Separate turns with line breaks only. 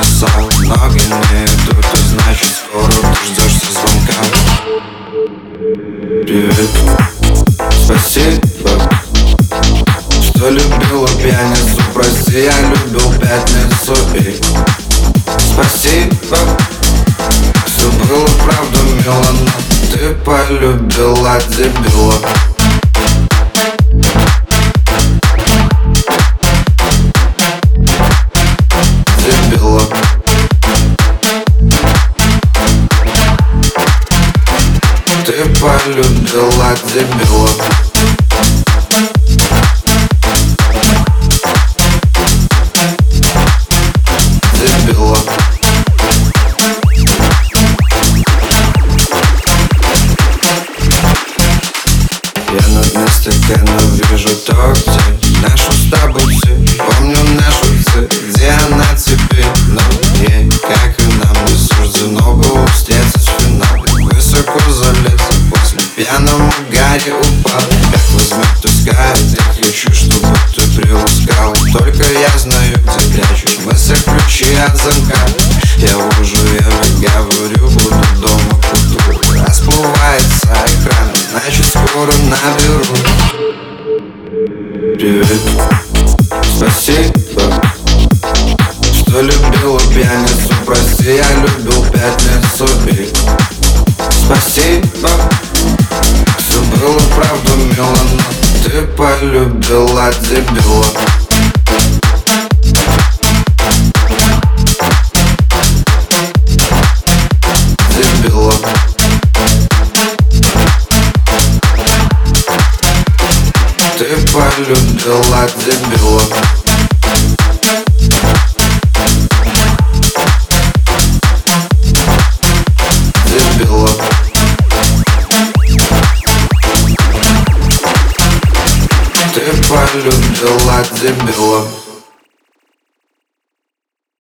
написал, ноги не идут, и значит скоро ты ждешься звонка. Привет, спасибо, что любила пьяницу. Прости, я любил пятницу. И спасибо, все было правда мило, но ты полюбила дебила. Дебила. Ты полюбила дебила. Дебила. Я на дне стакана вижу то, где нашу с тобой цель. Помню нашу цель, где она теперь. Но ей, как и нам, не суждено было встретиться с финалом. Высоко залез, после пьяного Гарри упал. Как возьмет тоска, я хочу, чтобы ты приласкал. Только я знаю, где прячешь мысли, ключи от замка. Я вожу, я говорю, буду дома к утру. Расплывается экран, значит скоро наберу. Привет, спасибо, что любила пьяницу. Прости, я любил пятницу. И спасибо, все было правда мило, но ты полюбила дебила. Дебила. Ты полюбила дебила. Дебила. Ты полюбила дебила.